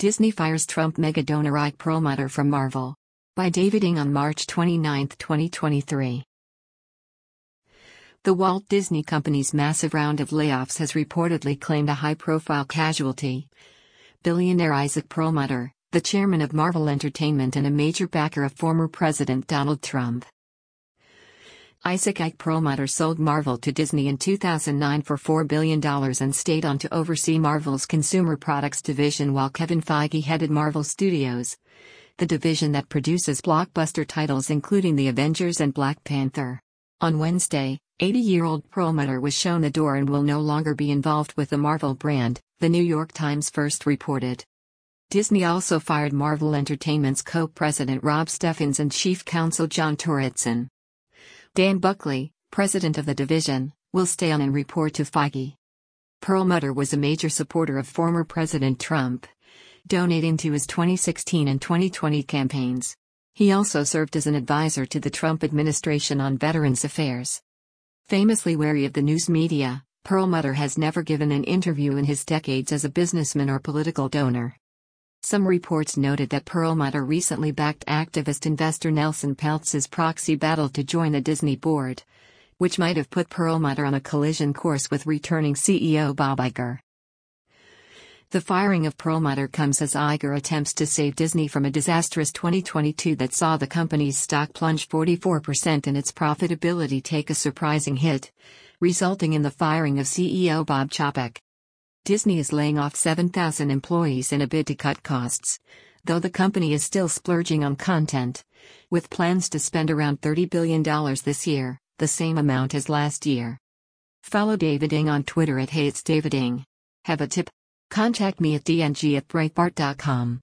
Disney fires Trump mega donor Ike Perlmutter from Marvel. By David Ng on March 29, 2023. The Walt Disney Company's massive round of layoffs has reportedly claimed a high-profile casualty. Billionaire Isaac Perlmutter, the chairman of Marvel Entertainment and a major backer of former President Donald Trump. Ike Perlmutter sold Marvel to Disney in 2009 for $4 billion and stayed on to oversee Marvel's consumer products division while Kevin Feige headed Marvel Studios, the division that produces blockbuster titles including The Avengers and Black Panther. On Wednesday, 80-year-old Perlmutter was shown the door and will no longer be involved with the Marvel brand, the New York Times first reported. Disney also fired Marvel Entertainment's co-president Rob Steffens and chief counsel John Torritson. Dan Buckley, president of the division, will stay on and report to Feige. Perlmutter was a major supporter of former President Trump, donating to his 2016 and 2020 campaigns. He also served as an advisor to the Trump administration on Veterans Affairs. Famously wary of the news media, Perlmutter has never given an interview in his decades as a businessman or political donor. Some reports noted that Perlmutter recently backed activist investor Nelson Peltz's proxy battle to join the Disney board, which might have put Perlmutter on a collision course with returning CEO Bob Iger. The firing of Perlmutter comes as Iger attempts to save Disney from a disastrous 2022 that saw the company's stock plunge 44% and its profitability take a surprising hit, resulting in the firing of CEO Bob Chapek. Disney is laying off 7,000 employees in a bid to cut costs, though the company is still splurging on content, with plans to spend around $30 billion this year, the same amount as last year. Follow David Ng on Twitter @HeyIt'sDavidNg. Have a tip? Contact me at dng@breitbart.com.